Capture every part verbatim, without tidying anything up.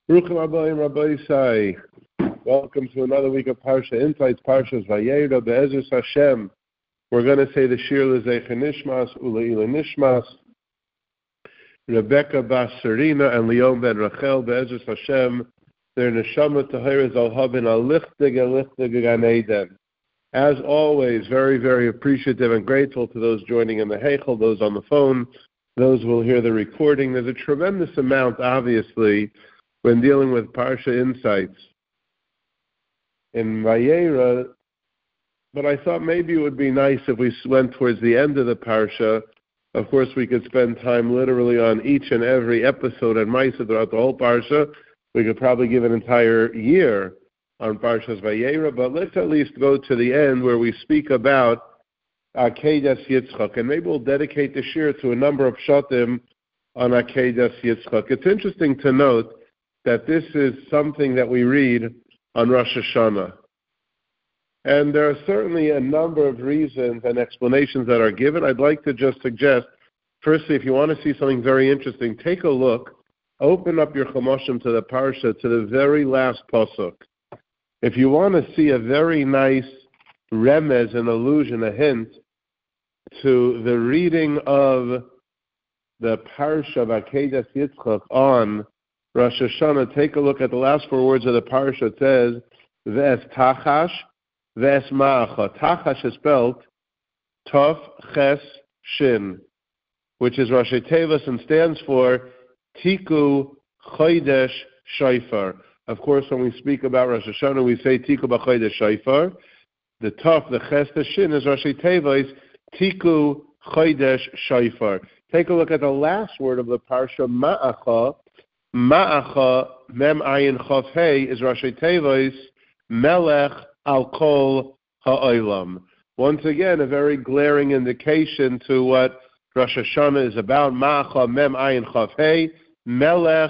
Baruch Rabbi Rabbi Sai. Welcome to another week of Parsha Insights, Parshas Vayera, Be'ezus Hashem. We're going to say the Shir L'Zecher Nishmas, U'Le'ila Nishmas, Rebecca Bas Serena, and Leon Ben Rachel, Be'ezus Hashem, their Neshama Tahira Zalhabin Alichtig Alichtig Gan Eden. As always, very, very appreciative and grateful to those joining in the Heichel, those on the phone, those who will hear the recording. There's a tremendous amount, obviously, when dealing with Parsha Insights in Vayera, but I thought maybe it would be nice if we went towards the end of the Parsha. Of course, we could spend time literally on each and every episode and Maisa throughout the whole Parsha. We could probably give an entire year on Parshas Vayera, but let's at least go to the end where we speak about Akedas Yitzchak, and maybe we'll dedicate the shir to a number of shatim on Akedas Yitzchak. It's interesting to note that this is something that we read on Rosh Hashanah. And there are certainly a number of reasons and explanations that are given. I'd like to just suggest, firstly, if you want to see something very interesting, take a look, open up your Chumashim to the Parsha, to the very last Pasuk. If you want to see a very nice remez, an allusion, a hint to the reading of the Parsha of Akedas Yitzchak on Rosh Hashanah, take a look at the last four words of the Parsha. It says, V'es Tachash, V'es Ma'acha. Tachash is spelled Tov Ches Shin, which is Rashi Tevis and stands for Tiku Chodesh Shofar. Of course, when we speak about Rosh Hashanah, we say Tiku B'Chodesh Shofar. The Tov, the Ches, the Shin is Rashi Tevis, Tiku Chodesh Shofar. Take a look at the last word of the Parsha, Ma'acha. Ma'acha, Mem Ayin Chav Hei, is Rashi Tevis, Melech Al Kol Ha'olam. Once again, a very glaring indication to what Rosh Hashanah is about. Ma'acha, Mem Ayin Chav Hei, Melech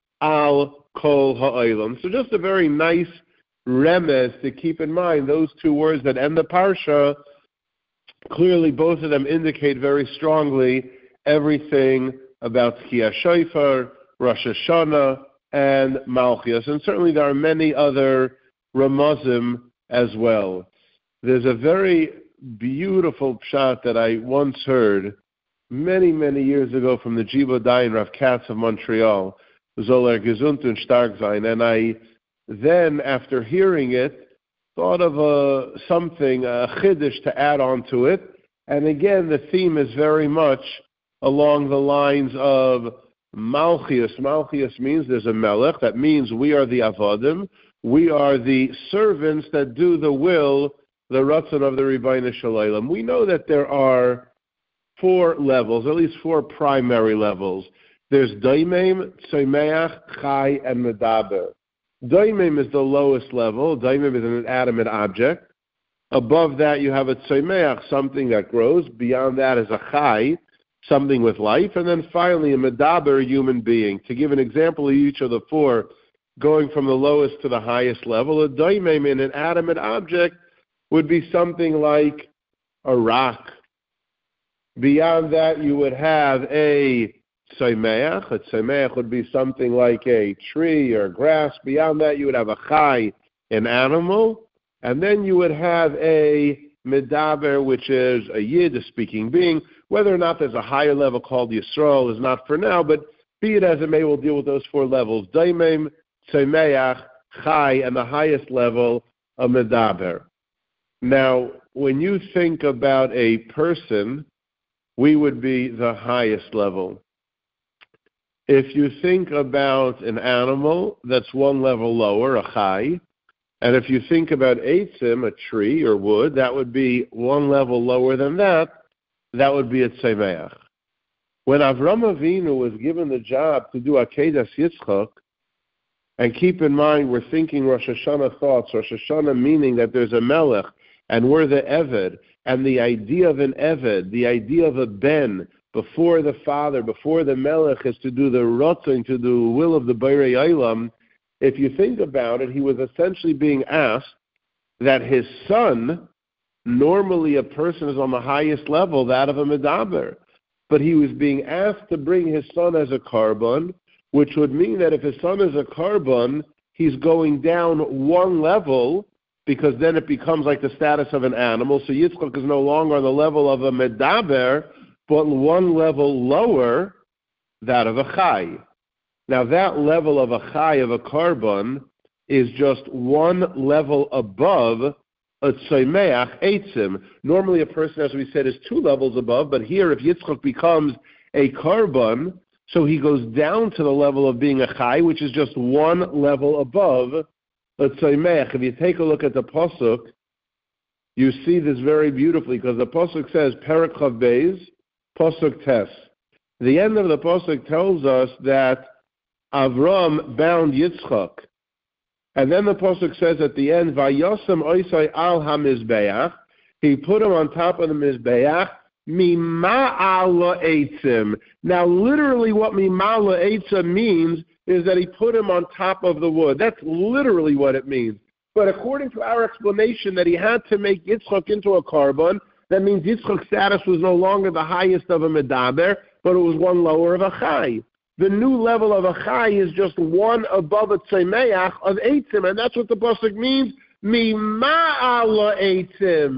Al Kol Ha'olam. So just a very nice remez to keep in mind. Those two words that end the Parsha, clearly both of them indicate very strongly everything about Tchiyah Shofar, Rosh Hashanah, and Malchias. And certainly there are many other Ramazim as well. There's a very beautiful pshat that I once heard many, many years ago from the Jibo Dayan Rav Katz of Montreal, Zoller Gesund und Stark sein. And I then, after hearing it, thought of a, something, a chiddush to add on to it. And again, the theme is very much along the lines of Malchias. Malchias means there's a melech. That means we are the avodim. We are the servants that do the will, the ratzon of the Ribbono Shel Olam. We know that there are four levels, at least four primary levels. There's Daimim, Tzomeach, Chai, and Medaber. Daimim is the lowest level. Daimim is an inanimate object. Above that, you have a Tzomeach, something that grows. Beyond that is a Chai, something with life. And then finally, a Medaber, a human being. To give an example of each of the four, going from the lowest to the highest level, a Daimim, an inanimate object, would be something like a rock. Beyond that, you would have a Tzomeach. A Tzomeach would be something like a tree or grass. Beyond that, you would have a Chai, an animal. And then you would have a Medaber, which is a Yid, a speaking being. Whether or not there's a higher level called Yisrael is not for now, but be it as it may, we'll deal with those four levels. Daimim, Tzomeach, Chai, and the highest level, a Medaber. Now, when you think about a person, we would be the highest level. If you think about an animal, that's one level lower, a Chai. And if you think about Eitzim, a tree or wood, that would be one level lower than that. That would be a Tzomeach. When Avram Avinu was given the job to do Akedas Yitzchak, and keep in mind we're thinking Rosh Hashanah thoughts, Rosh Hashanah meaning that there's a Melech, and we're the Eved, and the idea of an Eved, the idea of a Ben, before the father, before the Melech, is to do the Ratzon, to do the will of the Borei Olam. If you think about it, he was essentially being asked that his son, normally a person is on the highest level, that of a Medaber, but he was being asked to bring his son as a Karban, which would mean that if his son is a carbon, he's going down one level, because then it becomes like the status of an animal. So Yitzchak is no longer on the level of a medaber, but one level lower, that of a chai. Now that level of a chai, of a carbon, is just one level above a tzomeach eitzim. Normally a person, as we said, is two levels above, but here if Yitzchak becomes a carbon, so he goes down to the level of being a chai, which is just one level above a tzomeach. If you take a look at the pasuk, you see this very beautifully, because the pasuk says, Perek Chav Beis, pasuk tes. The end of the pasuk tells us that Avram bound Yitzchak. And then the pasuk says at the end, Vayosem oisai al hamizbeach, he put him on top of the mizbeach, mima'al eitzim. Now, literally, what mima'al eitzim means is that he put him on top of the wood. That's literally what it means. But according to our explanation that he had to make Yitzchak into a carbon, that means Yitzchak's status was no longer the highest of a medaber, but it was one lower of a chai. The new level of a chai is just one above a tzemeach of eitzim, and that's what the pasuk means. Mima'al eitzim,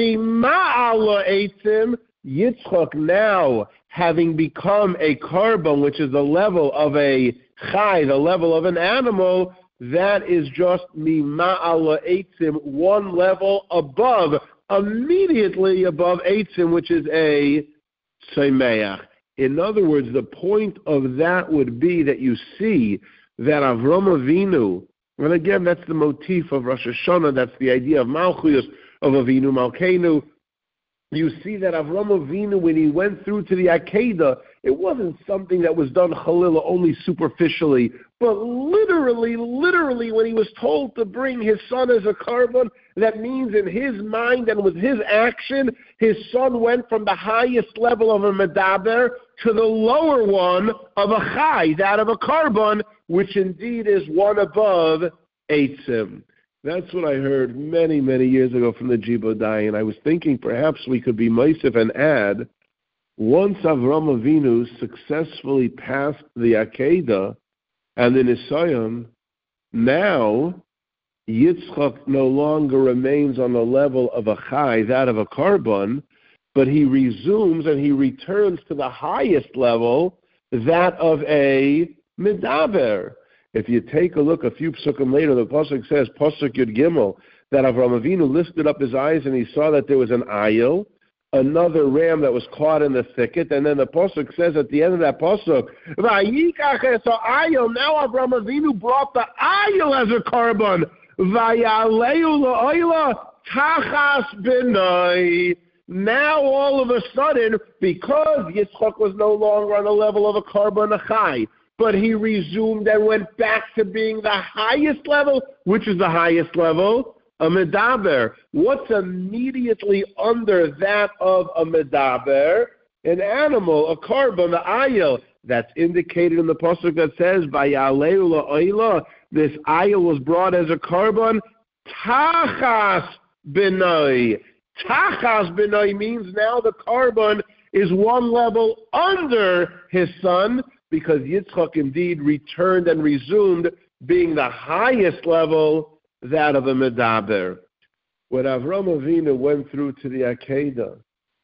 mima'al eitzim. Yitzchak now, having become a carbon, which is the level of a chai, the level of an animal, that is just mima'al eitzim, one level above, immediately above eitzim, which is a tzemeach. In other words, the point of that would be that you see that Avram Avinu, and again, that's the motif of Rosh Hashanah, that's the idea of Malchus, of Avinu Malkeinu. You see that Avram Avinu, when he went through to the Akedah, it wasn't something that was done Chalila only superficially, but literally, literally, when he was told to bring his son as a carbon, that means in his mind and with his action, his son went from the highest level of a medaber to the lower one of a chai, that of a carbon, which indeed is one above eitzim. That's what I heard many, many years ago from the Jibodai, and I was thinking perhaps we could be Meisif and add, once Avram Avinu successfully passed the Akedah and the Nisayim, now Yitzchak no longer remains on the level of a chai, that of a carbon, but he resumes and he returns to the highest level, that of a medaber. If you take a look a few psukim later, the pasuk says, pasuk Yud Gimel, that Avram Avinu lifted up his eyes and he saw that there was an ayil, another ram that was caught in the thicket, and then the pasuk says at the end of that pasuk, Vayikach es ha'ayil, now Avram Avinu brought the ayil as a carbon, Vayaleu la'oila tachas b'nai. Now all of a sudden, because Yitzchak was no longer on the level of a carbon, a chai, but he resumed and went back to being the highest level, which is the highest level, a medaber. What's immediately under that of a medaber? An animal, a carbon, the ayil. That's indicated in the pasuk that says, "Vayaleu la'oila." This ayil was brought as a carbon. Tachas b'nai. Tachas b'nai means now the carbon is one level under his son, because Yitzchak indeed returned and resumed being the highest level, that of a medaber. When Avram Avinu went through to the Akedah,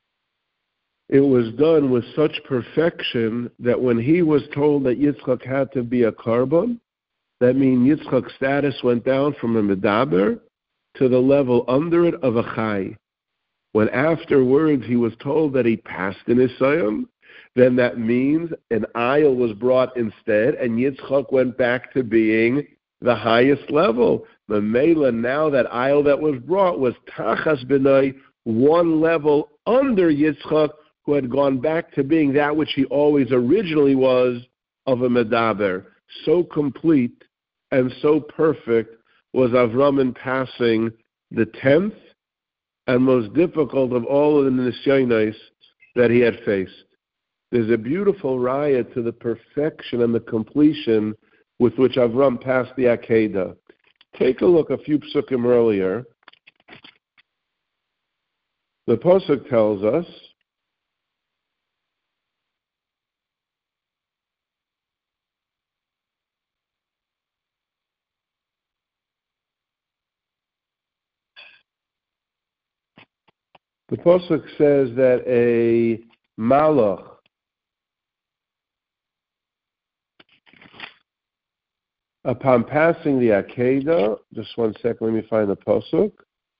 it was done with such perfection that when he was told that Yitzchak had to be a carbon, that means Yitzchak's status went down from a medaber to the level under it of a chai. When afterwards he was told that he passed in Nisayim, then that means an ayil was brought instead, and Yitzchak went back to being the highest level. The Mela, now that ayil that was brought was tachas b'nai, one level under Yitzchak, who had gone back to being that which he always originally was, of a medaber. So complete and so perfect was Avram in passing the tenth and most difficult of all of the nisyonos that he had faced. There's a beautiful raya to the perfection and the completion with which Avram passed the Akedah. Take a look a few psukim earlier. The pasuk tells us, The Pasuk says that a malach upon passing the Akedah, just one second, let me find the Pasuk.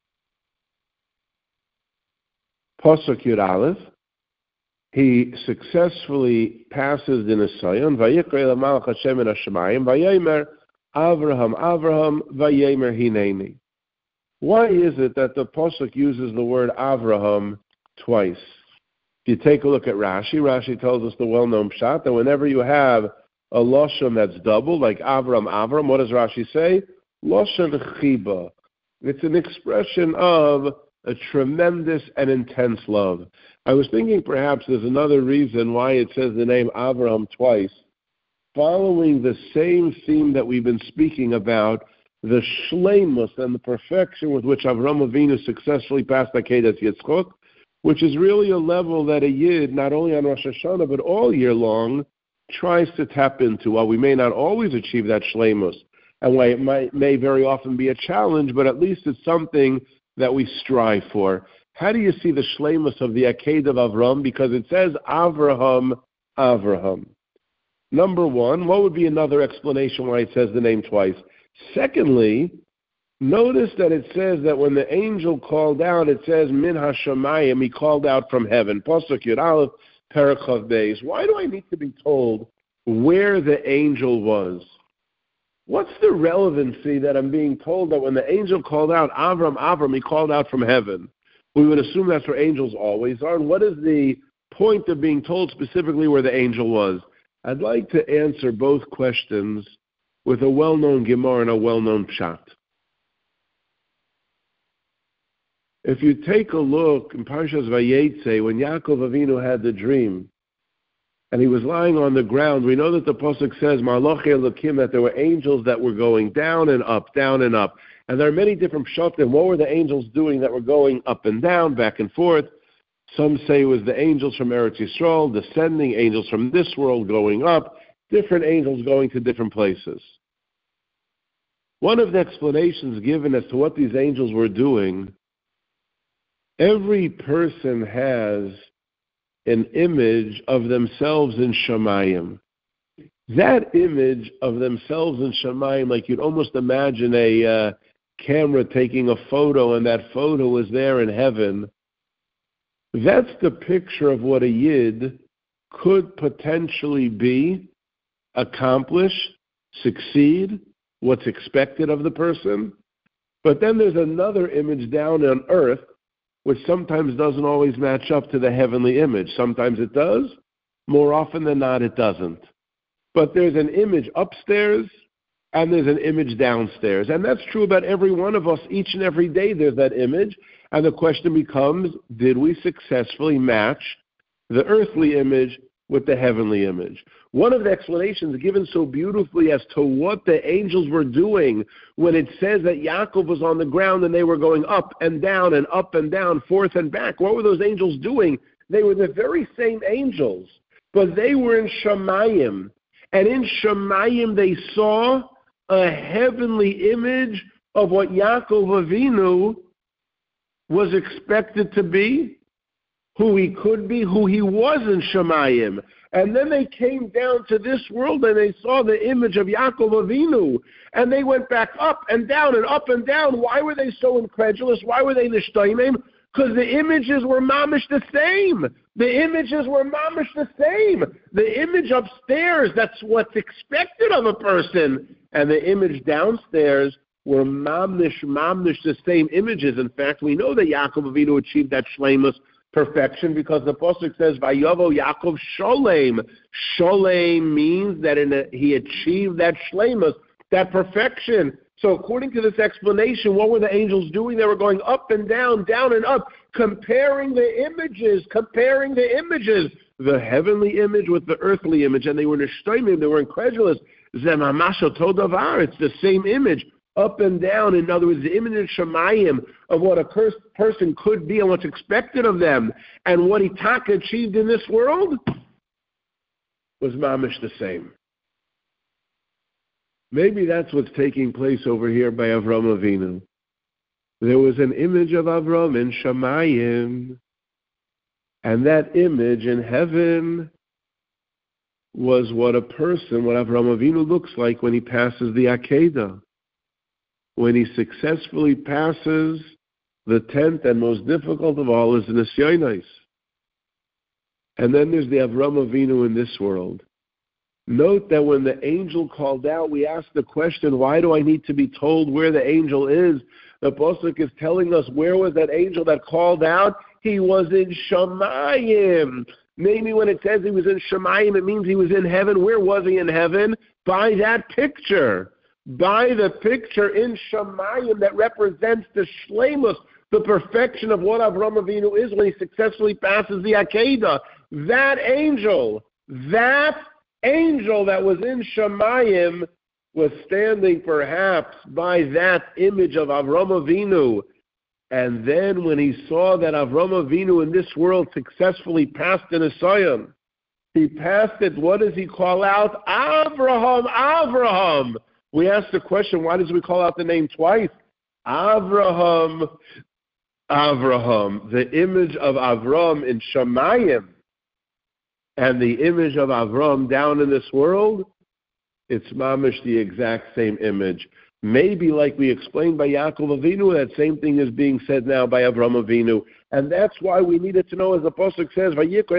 Pasuk Yud Aleph, he successfully passes the Nisayon, Vayikra el malach Hashem in Hashemayim, Vayemer Avraham, Avraham, Vayemer Hineni. Why is it that the Pasuk uses the word Avraham twice? If you take a look at Rashi, Rashi tells us the well-known pshat that whenever you have a lashon that's double, like Avram, Avram, what does Rashi say? Lashon chiba. It's an expression of a tremendous and intense love. I was thinking perhaps there's another reason why it says the name Avraham twice, following the same theme that we've been speaking about, the shleimus and the perfection with which Avraham Avinu successfully passed Akedas Yitzchok, which is really a level that a Yid, not only on Rosh Hashanah, but all year long, tries to tap into. While we may not always achieve that shleimus, and why it might, may very often be a challenge, but at least it's something that we strive for. How do you see the shleimus of the Akedah of Avram? Because it says Avraham, Avraham. Number one, what would be another explanation why it says the name twice? Secondly, notice that it says that when the angel called out, it says Min Hashamayim, he called out from heaven. Pasuk Yud Aleph, Perek Chav Beis. Why do I need to be told where the angel was? What's the relevancy that I'm being told that when the angel called out Avram, Avram, he called out from heaven? We would assume that's where angels always are. And what is the point of being told specifically where the angel was? I'd like to answer both questions with a well-known Gemara and a well-known Pshat. If you take a look in Parshas Vayetze, when Yaakov Avinu had the dream, and he was lying on the ground, we know that the Pasuk says, Malachei Elokim, that there were angels that were going down and up, down and up. And there are many different pshatim. What were the angels doing that were going up and down, back and forth? Some say it was the angels from Eretz Yisrael, descending, angels from this world going up, different angels going to different places. One of the explanations given as to what these angels were doing, every person has an image of themselves in Shamayim. That image of themselves in Shamayim, like you'd almost imagine a uh, camera taking a photo and that photo is there in heaven, that's the picture of what a Yid could potentially be, accomplish, succeed, what's expected of the person. But then there's another image down on earth which sometimes doesn't always match up to the heavenly image. Sometimes it does. More often than not, it doesn't. But there's an image upstairs and there's an image downstairs. And that's true about every one of us. Each and every day there's that image. And the question becomes, did we successfully match the earthly image with the heavenly image? One of the explanations given so beautifully as to what the angels were doing when it says that Yaakov was on the ground and they were going up and down and up and down, forth and back. What were those angels doing? They were the very same angels, but they were in Shamayim. And in Shamayim they saw a heavenly image of what Yaakov Avinu was expected to be, who he could be, who he was in Shamayim. And then they came down to this world and they saw the image of Yaakov Avinu. And they went back up and down and up and down. Why were they so incredulous? Why were they nishtaimim? Because the images were mamish the same. The images were mamish the same. The image upstairs, that's what's expected of a person. And the image downstairs were mamish, mamish the same images. In fact, we know that Yaakov Avinu achieved that shleimus, perfection, because the Pasuk says, Vayavo Yaakov Sholem. Sholem means that in a, he achieved that shleimus, that perfection. So according to this explanation, what were the angels doing? They were going up and down, down and up, comparing the images, comparing the images, the heavenly image with the earthly image, and they were nishtaimim, they were incredulous. Zemamasho Todavar, it's the same image, up and down. In other words, the image of Shamayim of what a person could be and what's expected of them, and what Itaka achieved in this world was mamish the same. Maybe that's what's taking place over here by Avraham Avinu. there was an image of Avram in Shamayim, and that image in heaven was what a person, what Avram Avinu looks like when he passes the Akedah, when he successfully passes the tenth and most difficult of all is the Nisyonos. And then there's the Avram Avinu in this world. Note that when the angel called out, we asked the question, why do I need to be told where the angel is? The Pasuk is telling us, where was that angel that called out? He was in Shamayim. Maybe when it says he was in Shamayim, it means he was in heaven. Where was he in heaven? By that picture. By the picture in Shamayim that represents the shleimus, the perfection of what Avraham Avinu is when he successfully passes the Akedah. That angel, that angel that was in Shamayim was standing perhaps by that image of Avraham Avinu. And then when he saw that Avraham Avinu in this world successfully passed the Nisayim, he passed it, what does he call out? Avraham, Avraham. We asked the question, why does we call out the name twice? Avraham, Avraham. The image of Avram in Shamayim and the image of Avram down in this world, it's mamish the exact same image. Maybe like we explained by Yaakov Avinu, that same thing is being said now by Avram Avinu. And that's why we needed to know, as the Pasuk says,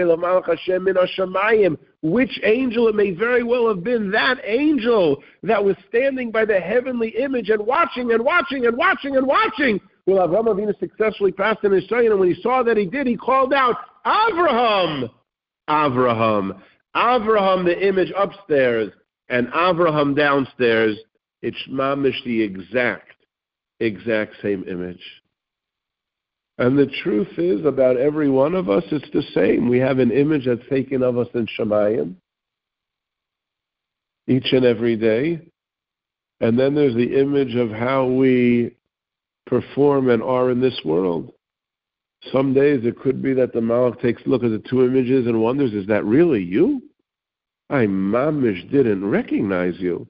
which angel it may very well have been, that angel that was standing by the heavenly image and watching and watching and watching and watching. Well, Avram Avinu successfully passed in his son, and when he saw that he did, he called out, Avraham! Avraham. Avraham, the image upstairs, and Avraham downstairs. It's mamish the exact, exact same image. And the truth is, about every one of us, it's the same. We have an image that's taken of us in Shamayim, each and every day. And then there's the image of how we perform and are in this world. Some days it could be that the Malach takes a look at the two images and wonders, is that really you? I mamish didn't recognize you.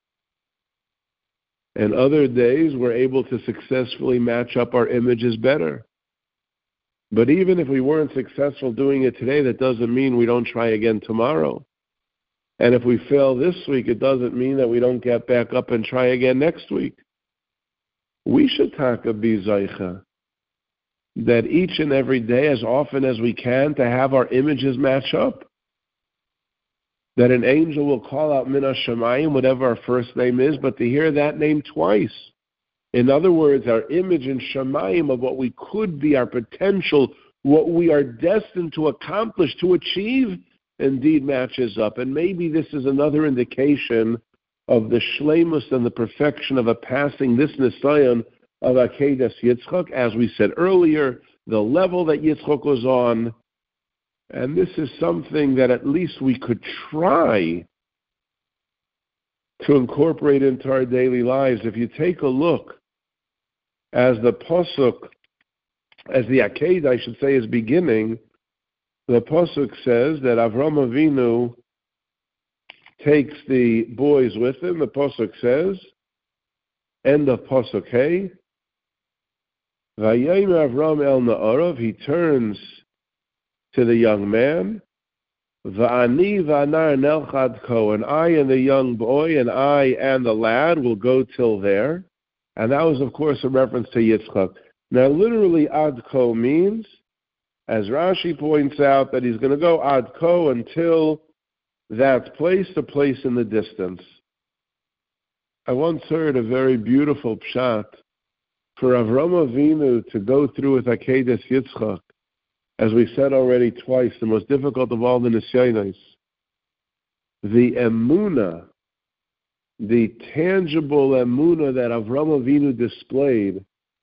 And other days we're able to successfully match up our images better. But even if we weren't successful doing it today, that doesn't mean we don't try again tomorrow. And if we fail this week, it doesn't mean that we don't get back up and try again next week. We should taka be zaycha, that each and every day, as often as we can, to have our images match up. That an angel will call out Min HaShamayim, whatever our first name is, but to hear that name twice. In other words, our image in Shamayim of what we could be, our potential, what we are destined to accomplish, to achieve, indeed matches up. And maybe this is another indication of the shleimus and the perfection of a passing this Nisayon of Akedas Yitzchak. As we said earlier, the level that Yitzchak was on, and this is something that at least we could try to incorporate into our daily lives. If you take a look, as the Pasuk, as the Akedah, I should say, is beginning, the Pasuk says that Avram Avinu takes the boys with him. The Pasuk says, end of Pasuk Hey, Vayayim Avram el Na'arav, he turns to the young man, Va'ani va'nar nelchad ko, and I and the young boy and I and the lad will go till there. And that was, of course, a reference to Yitzchak. Now, literally, ad ko means, as Rashi points out, that he's going to go ad ko until that place to place in the distance. I once heard a very beautiful pshat for Avram Avinu to go through with Akedas Yitzchak. As we said already twice, the most difficult of all the Nisyonos, the emunah, the tangible emunah that Avram Avinu displayed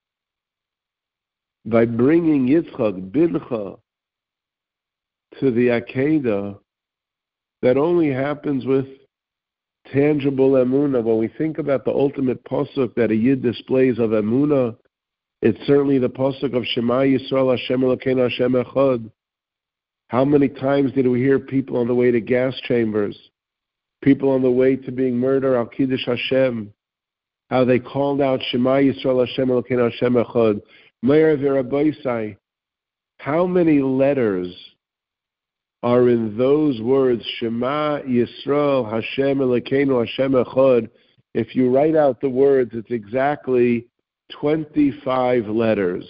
by bringing Yitzchak, Bincha, to the Akedah, that only happens with tangible emunah. When we think about the ultimate pasuk that a Yid displays of emunah, it's certainly the pasuk of Shema Yisrael Hashem Elokeinu Hashem Echad. How many times did we hear people on the way to gas chambers, people on the way to being murdered, Al Kiddush Hashem? how they called out Shema Yisrael Hashem Elokeinu Hashem Echad. Meir v'Rabosai, how many letters are in those words, Shema Yisrael Hashem Elokeinu Hashem Echad? If you write out the words, it's exactly twenty-five letters.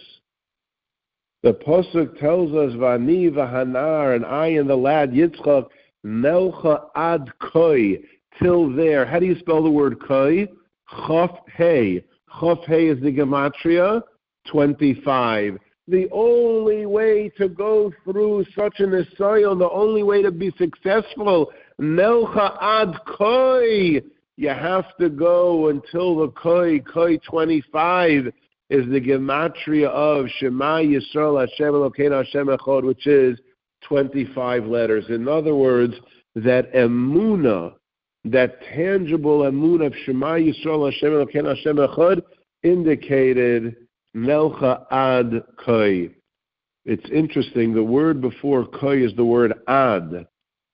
The Pasuk tells us, Vani v'hanar, and I and the lad Yitzchak, Nelcha ad koi, till there. How do you spell the word koi? Chaf Hey. Chaf Hey is the gematria, twenty-five. The only way to go through such an Israel, the only way to be successful, Nelcha ad koi, you have to go until the koi, koi twenty-five, is the gematria of Shema Yisrael Hashem Elokeinu Hashem Echad, which is twenty-five letters. In other words, that emunah, that tangible emunah of Shema Yisrael Hashem Elokeinu Hashem Echad, indicated Nelcha ad koi. It's interesting, the word before koi is the word ad.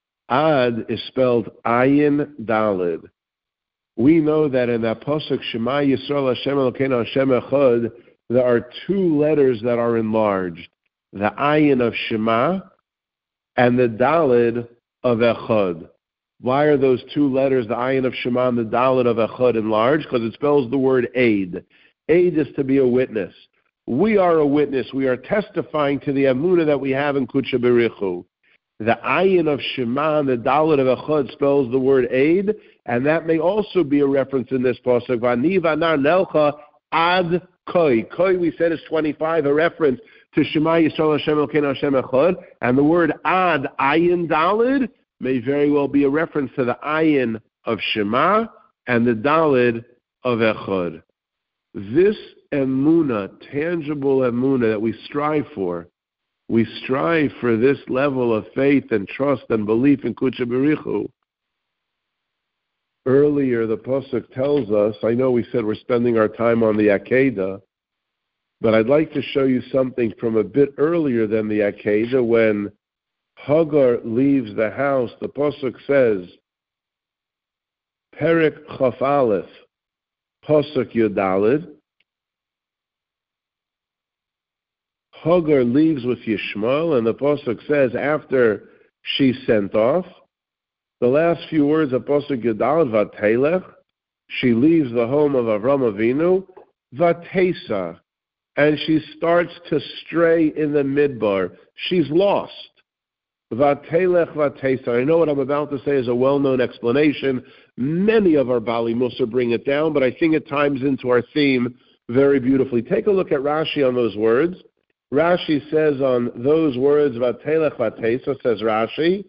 Ad is spelled ayin dalid. We know that in that pasuk Shema Yisrael Hashem Elokeinu Hashem Echad, there are two letters that are enlarged: the ayin of Shema and the dalid of Echad. Why are those two letters, the ayin of Shema and the dalid of Echad, enlarged? Because it spells the word aid. Aid is to be a witness. We are a witness. We are testifying to the emunah that we have in Kudsha Berichu. The ayin of Shema and the dalid of Echad spells the word aid, and that may also be a reference in this pasuk. Vani v'anar nelcha ad koi. Koi, we said, is twenty-five, a reference to Shema Yisrael Hashem Elokeinu Hashem Echad, and the word ad, ayin dalid, may very well be a reference to the ayin of Shema and the dalid of Echad. This emunah, tangible emunah that we strive for, we strive for this level of faith and trust and belief in Kudsha Berichu. Earlier, the pasuk tells us, I know we said we're spending our time on the Akedah, but I'd like to show you something from a bit earlier than the Akedah. When Hagar leaves the house, the pasuk says, Perek Chaf Aleph, pasuk Yudalid, Hagar leaves with Yishmael, and the pasuk says after she's sent off, the last few words of pasuk Yudalid, Vatelech, she leaves the home of Avram Avinu, Vatesa, and she starts to stray in the midbar. She's lost. Vatelech Vatesa. I know what I'm about to say is a well-known explanation. Many of our Bali Musa bring it down, but I think it ties into our theme very beautifully. Take a look at Rashi on those words. Rashi says on those words, Vatelech Vatesa, says Rashi,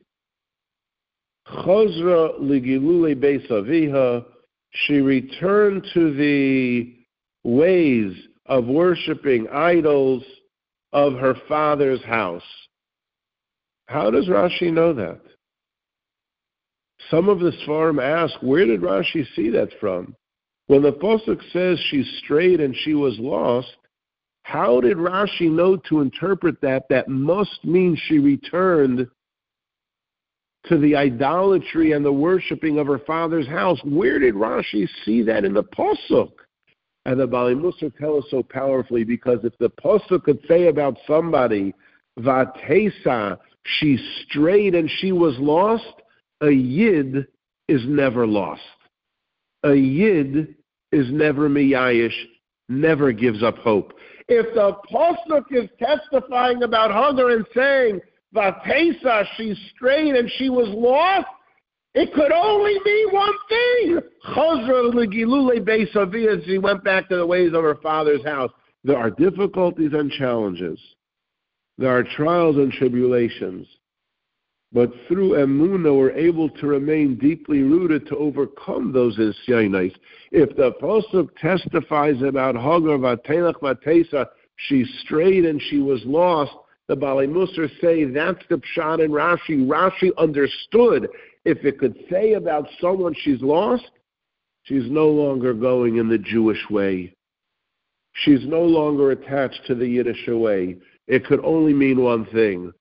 Chozra ligilule beis aviha, she returned to the ways of worshiping idols of her father's house. How does Rashi know that? Some of the Sfarim ask, where did Rashi see that from? When the pasuk says she strayed and she was lost, how did Rashi know to interpret that? That must mean she returned to the idolatry and the worshiping of her father's house. Where did Rashi see that in the pasuk? And the Bali Musa tell us so powerfully, because if the pasuk could say about somebody, Vatesa, she strayed and she was lost, a yid is never lost. A yid is never miyayish, never gives up hope. If the pasuk is testifying about Hagar and saying, Vatesa, she strayed and she was lost, it could only be one thing. Chozra legilule beis avia, she went back to the ways of her father's house. There are difficulties and challenges. There are trials and tribulations. But through emunah, we're able to remain deeply rooted to overcome those isyanos. If the pasuk testifies about Hagar, Vatelech Vatesa, she strayed and she was lost, the Bali Musa say that's the pshat in Rashi. Rashi understood if it could say about someone she's lost, she's no longer going in the Jewish way. She's no longer attached to the Yiddish way. It could only mean one thing.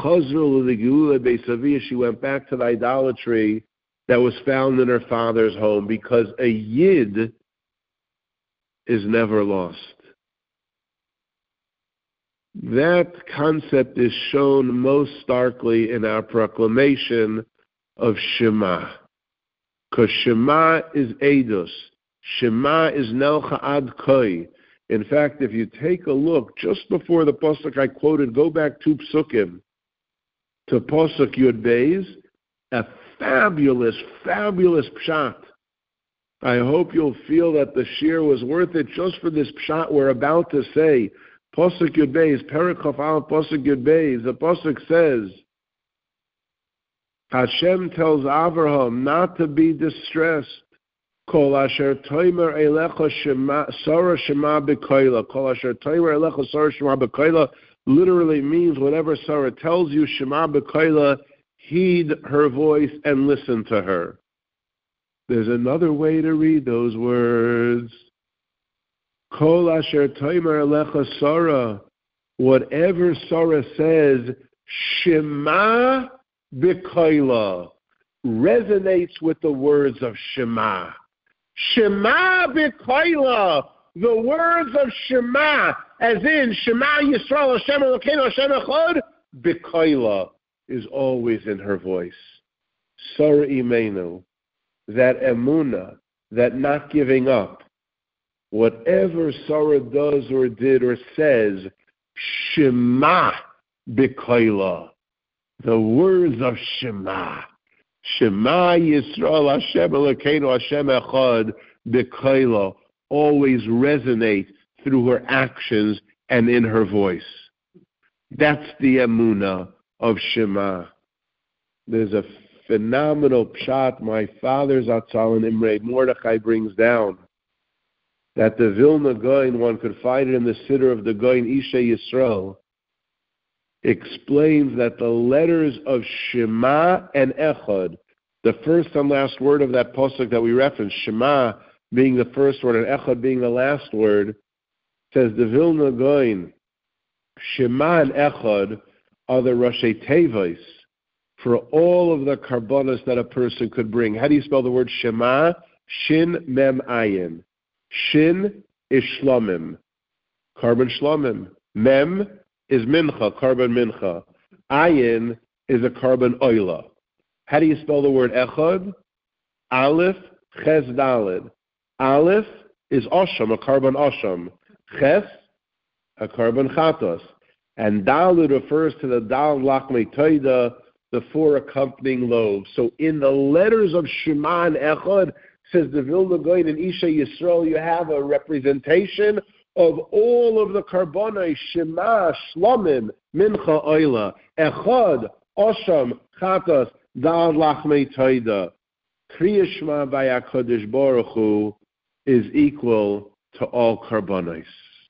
She went back to the idolatry that was found in her father's home, because a Yid is never lost. That concept is shown most starkly in our proclamation of Shema. Because Shema is Eidos. Shema is Nelcha Ad Koi. In fact, if you take a look, just before the Pasuk I quoted, go back two Psukim to Pasuk Yud Beis, a fabulous, fabulous Pshat. I hope you'll feel that the shir was worth it just for this Pshat we're about to say. Pasuk Yud Beis, Perek Chaf Aleph, Pasuk Yud Beis, the Pasuk says, Hashem tells Avraham not to be distressed. Kol asher toimer elecha shema, Sarah shema b'koila. Kol asher toimer elecha Sarah shema b'koila literally means whatever Sarah tells you, shema b'koila, heed her voice and listen to her. There's another way to read those words. Kol asher toimer elecha Sarah. Whatever Sarah says, shema b'koila, resonates with the words of Shema. Shema b'koila, the words of Shema, as in Shema Yisrael Hashem Elokeinu Hashem Echad, b'koila is always in her voice. Sarah Imenu, that emunah, that not giving up. Whatever Sarah does or did or says, Shema b'koila, the words of Shema. Shema Yisrael Hashem Elokeinu Hashem Echad b'koila always resonate through her actions and in her voice. That's the emunah of Shema. There's a phenomenal pshat my father's Atzal and Imre Mordechai brings down, that the Vilna Gaon, one could find it in the Siddur of the Gaon Isha Yisrael, explains that the letters of Shema and Echad, the first and last word of that pasuk that we referenced, Shema being the first word and Echad being the last word, says the Vilna Gaon, Shema and Echad are the Rashi Tevos for all of the karbonos that a person could bring. How do you spell the word Shema? Shin Mem Ayin. Shin is Shlomim, carbon Shlomim. Mem is Mincha, carbon Mincha. Ayin is a carbon Oila. How do you spell the word Echad? Aleph, Ches Daled. Aleph is Osham, a carbon Osham. Ches, a carbon Chatos. And Daled refers to the Dal Lachmei Toida, the four accompanying loaves. So in the letters of Shema and Echad, says the Vilna Gaon in Isha Yisrael, you have a representation of all of the karbonai, Shema, Shlomim, Mincha, Oila, Echad, Osham, Chatas, Dal Lachmei Toida. Kriya Shema by HaKadosh Baruch Hu is equal to all karbonais.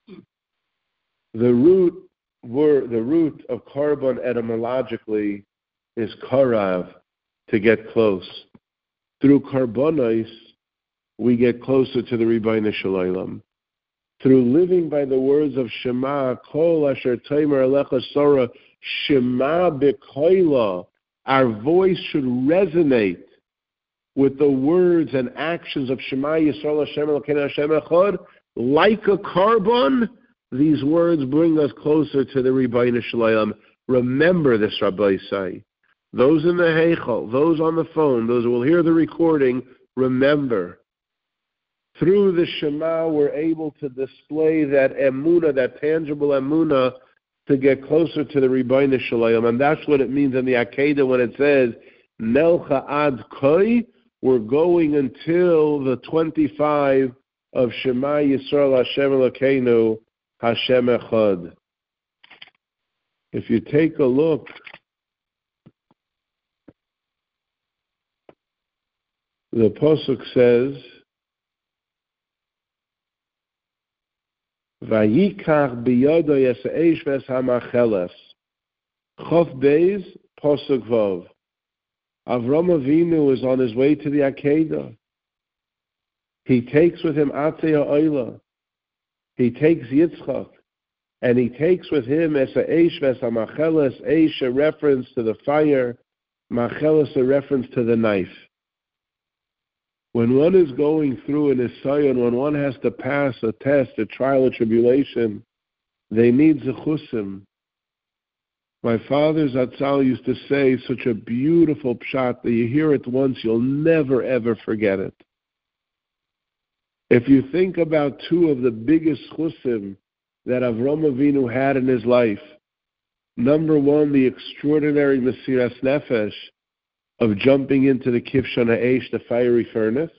The root word, the root of carbon etymologically is karav, to get close. Through karbonais, we get closer to the Ribbono Shel Olam. Through living by the words of Shema, Kol Asher Tomer Elecha Sarah, Shema B'Koila, our voice should resonate with the words and actions of Shema Yisrael Hashem Elokeinu Hashem Echad. Like a carbon, these words bring us closer to the Ribbono Shel Olam. Remember this, Rabbi Say. Those in the Heichal, those on the phone, those who will hear the recording, remember. Through the Shema, we're able to display that emunah, that tangible emunah, to get closer to the Ribbono Shel Olam. And that's what it means in the Akedah when it says, Nelcha Ad Koi, we're going until the twenty-five of Shema Yisrael Hashem Elokeinu Hashem Echad. If you take a look, the Pasuk says, Vayikach biyodo yeseish ves hamacheles. Chof Beis, Pasuk Vav. Avram Avinu is on his way to the Akedah. He takes with him Atzei Ha'oila. He takes Yitzchak. And he takes with him Esa'esh ves hamacheles, Eish, a reference to the fire, Macheles, a reference to the knife. When one is going through an Nisayon, when one has to pass a test, a trial, a tribulation, they need zechusim. My father Zatzal used to say such a beautiful pshat that you hear it once, you'll never ever forget it. If you think about two of the biggest chusim that Avram Avinu had in his life, number one, the extraordinary Mesiras Nefesh of jumping into the Kivshan Ha'esh, the fiery furnace,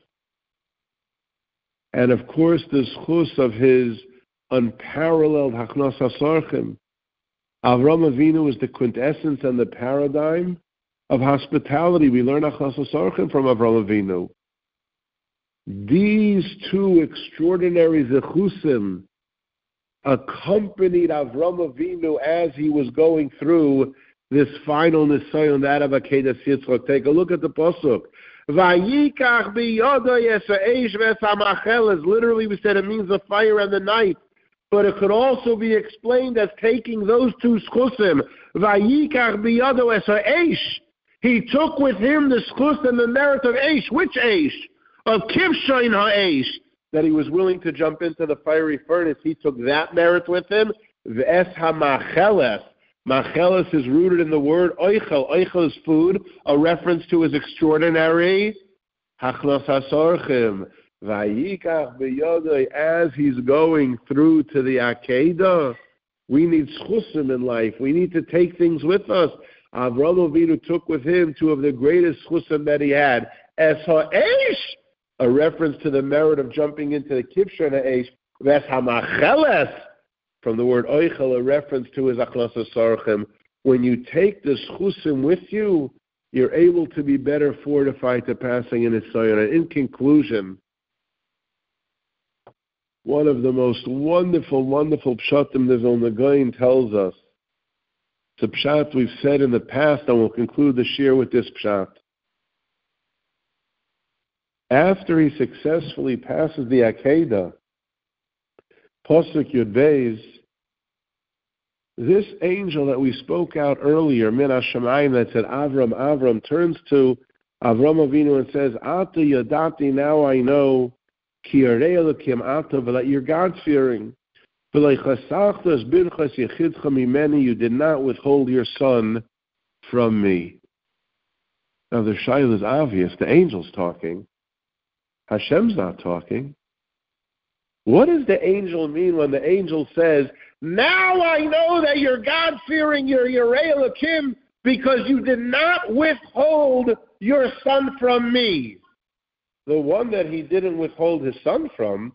and of course the schus of his unparalleled Hachnas HaSorchim. Avram Avinu is the quintessence and the paradigm of hospitality. We learn Hachnas HaSorchim from Avram Avinu. These two extraordinary zechusim accompanied Avram Avinu as he was going through this final nisayon, that of Akedas Yitzchak. Take a look at the pasuk. Vayikach biyodo yesa'esh v'esamacheles. Literally, we said it means the fire and the knife, but it could also be explained as taking those two schusim. Vayikach biyodo yesa'esh. He took with him the schus and the merit of Eish. Which Eish? Of Kivshain Ha'esh, that he was willing to jump into the fiery furnace. He took that merit with him. V'es ha'macheles. Macheles is rooted in the word oichel. Oichel is food, a reference to his extraordinary hachnos hasorchim. Vayikach b'yodoi, as he's going through to the Akedah. We need schusim in life. We need to take things with us. Avram Avinu took with him two of the greatest schusim that he had. Es ha'esh, a reference to the merit of jumping into the kivshan ha'esh. Ves ha'macheles, from the word oichel, a reference to his achlas hasarchim. When you take the schusim with you, you're able to be better fortified to passing in Nisayon. And in conclusion, one of the most wonderful, wonderful pshatim the Vilna Gaon tells us. It's a pshat we've said in the past, and we'll conclude the shir with this pshat. After he successfully passes the Akedah, Pasuk Yud Beis, this angel that we spoke out earlier, Min HaShamayim, that said Avram, Avram, turns to Avram Avinu and says, Ata Yadati, now I know, Ki Yarei Elokim Ata, that you're God-fearing. V'leichasachtas binchas yechidcha mimeni, you did not withhold your son from me. Now the shayla is obvious. The angel's talking. Hashem's not talking. What does the angel mean when the angel says, now I know that you're God-fearing, you're Yarei Elokim, because you did not withhold your son from me? The one that he didn't withhold his son from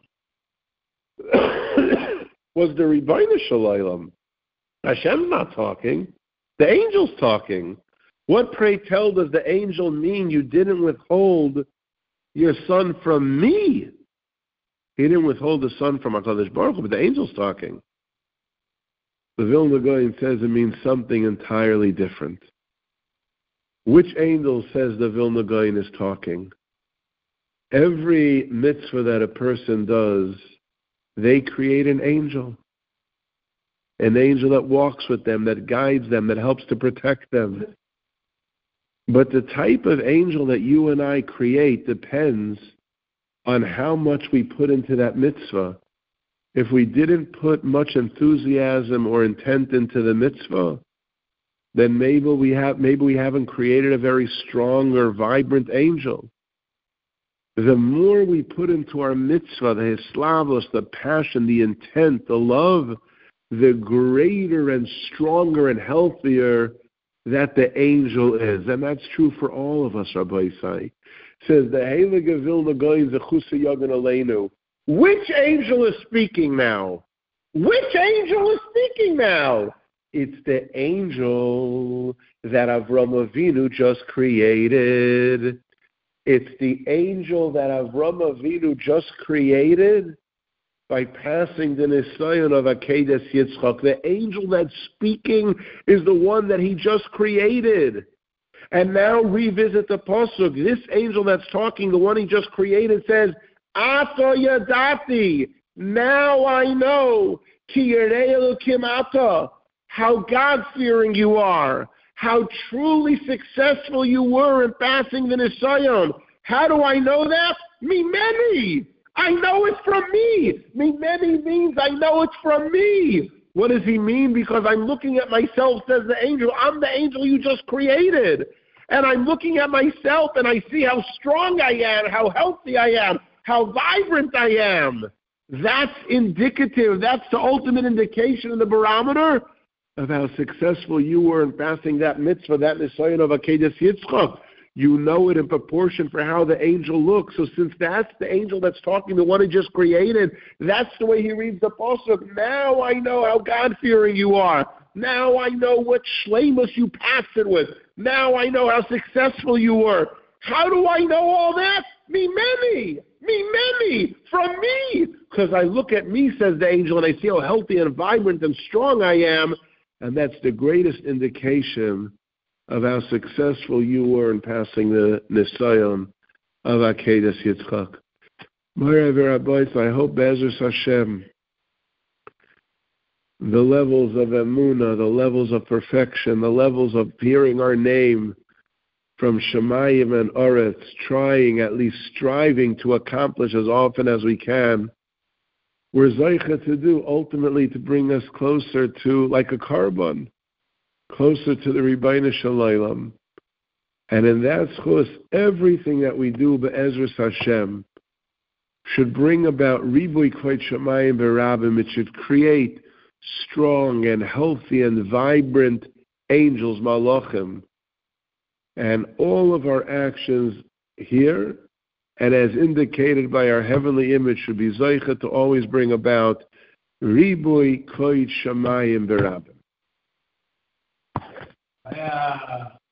was the Ribono Shel Olam. Hashem's not talking. The angel's talking. What, pray tell, does the angel mean you didn't withhold your son from me? He didn't withhold the son from HaKadosh Baruch Hu, but the angel's talking. The Vilna Gaon says it means something entirely different. Which angel says the Vilna Gaon is talking? Every mitzvah that a person does, they create an angel. An angel that walks with them, that guides them, that helps to protect them. But the type of angel that you and I create depends on how much we put into that mitzvah. If we didn't put much enthusiasm or intent into the mitzvah, then maybe we have maybe we haven't created a very strong or vibrant angel. The more we put into our mitzvah, the hislavos, the passion, the intent, the love, the greater and stronger and healthier that the angel is. And that's true for all of us, Rabbi Isai. Says the Heilige Vilna Gaon Zechusa Yagan Aleinu. Which angel is speaking now? Which angel is speaking now? It's the angel that Avram Avinu just created. It's the angel that Avram Avinu just created by passing the Nisayon of Akedas Yitzchak. The angel that's speaking is the one that he just created. And now revisit the pasuk. This angel that's talking, the one he just created, says, Ata Yadati, now I know, Ki Yarei Elokim Ata, how God-fearing you are, how truly successful you were in passing the Nisayon, How do I know that? Mimeni. I know it's from me. Mimeni means I know it's from me. What does he mean? Because I'm looking at myself, says the angel. I'm the angel you just created. And I'm looking at myself and I see how strong I am, how healthy I am, how vibrant I am. That's indicative. That's the ultimate indication in the barometer of how successful you were in passing that mitzvah, that nisayon of Akedas Yitzchak. You know it in proportion for how the angel looks. So since that's the angel that's talking, the one he just created, that's the way he reads the pasuk. Now I know how God-fearing you are. Now I know what shleimus you passed it with. Now I know how successful you were. How do I know all that? Mimeni. Mimeni. From me. Because I look at me, says the angel, and I see how healthy and vibrant and strong I am. And that's the greatest indication of how successful you were in passing the nisayon of Akedas Yitzchak. I hope Be'ezus Hashem, the levels of emunah, the levels of perfection, the levels of hearing our name from Shemayim and Oretz, trying, at least striving to accomplish as often as we can, we're zeicha to do, ultimately to bring us closer to, like a carbon, closer to the Ribono Shel Olam. And in that schus, everything that we do, Be'ezus Hashem, should bring about Ribui Kvod Shemayim Berabim. It should create strong and healthy and vibrant angels, malachim. And all of our actions here, and as indicated by our heavenly image, should be zeicha to always bring about Ribui Kvod Shemayim Berabim. Yeah.